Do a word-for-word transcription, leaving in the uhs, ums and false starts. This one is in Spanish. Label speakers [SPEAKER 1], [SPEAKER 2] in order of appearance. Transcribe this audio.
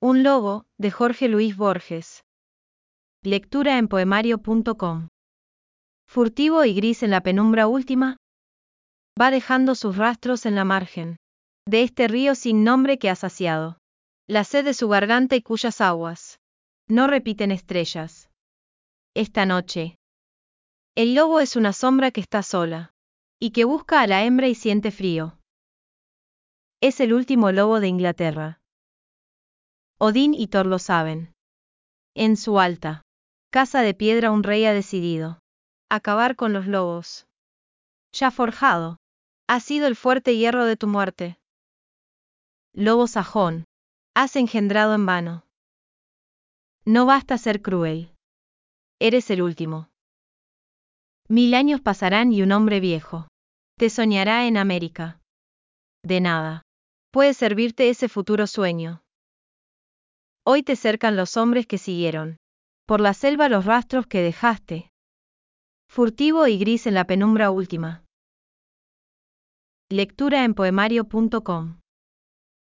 [SPEAKER 1] Un lobo, de Jorge Luis Borges. Lectura en poemario punto com. Furtivo y gris en la penumbra última, va dejando sus rastros en la margen de este río sin nombre que ha saciado la sed de su garganta y cuyas aguas no repiten estrellas. Esta noche, el lobo es una sombra que está sola y que busca a la hembra y siente frío. Es el último lobo de Inglaterra. Odín y Thor lo saben. En su alta casa de piedra un rey ha decidido acabar con los lobos. Ya forjado ha sido el fuerte hierro de tu muerte. Lobo sajón, has engendrado en vano. No basta ser cruel. Eres el último. Mil años pasarán y un hombre viejo te soñará en América. De nada puede servirte ese futuro sueño. Hoy te cercan los hombres que siguieron por la selva los rastros que dejaste. Furtivo y gris en la penumbra última. Lectura en poemario punto com.